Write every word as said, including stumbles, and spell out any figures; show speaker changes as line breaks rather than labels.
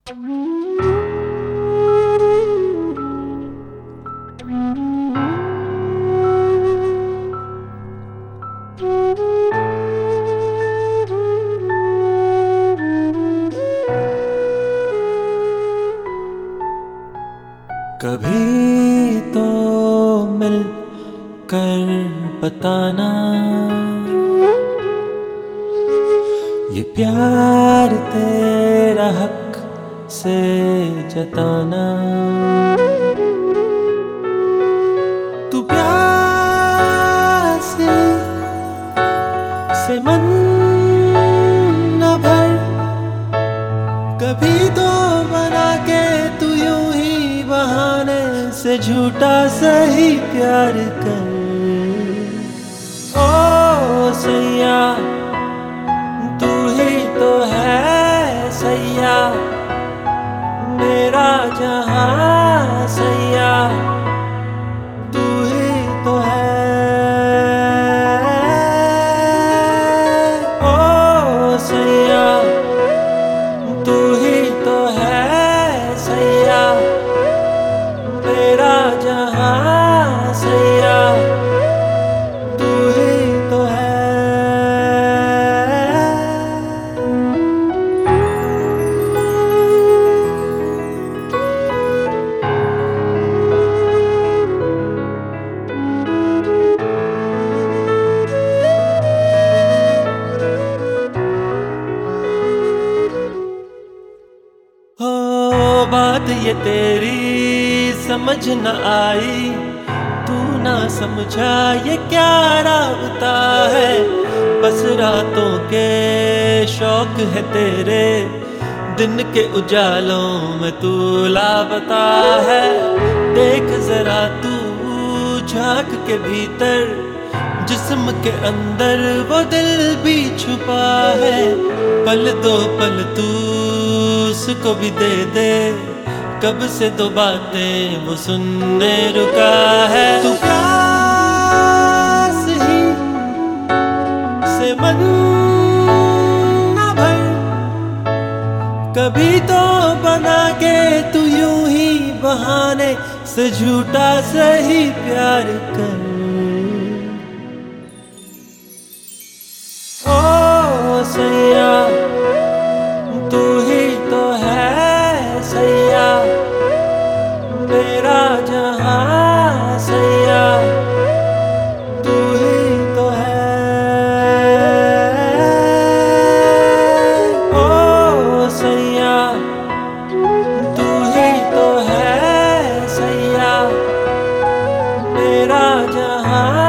कभी तो मिल कर बताना, ये प्यार तेरा हक से जताना। तू प्यासे से मन न भर, कभी तो बना के तू यूं ही बहाने से झूठा सही प्यार कर। ओ सैया तू ही तो है सैया, मेरा जहां सैया तू ही तो है। ओ सैया तू ही तो है सैया, मेरा जहां सैया तू ही तो है। हो बात ये तेरी समझ न आई, तू ना समझा ये क्या राबता है। बस रातों के शौक है तेरे, दिन के उजालों में तू लापता है। देख जरा तू झांक के भीतर, जिस्म के अंदर वो दिल भी छुपा है। पल दो पल तू उसको भी दे दे, कब से दो बातें वो सुनने रुका है। तू प्यास ही से मन न भर, कभी तो बना के तू यूं ही बहाने से झूठा सही प्यार कर। ओ सैया तू ही तो है सैया, मेरा जहां सैया तू ही तो है। ओ सैया तू ही तो है सैया, मेरा जहां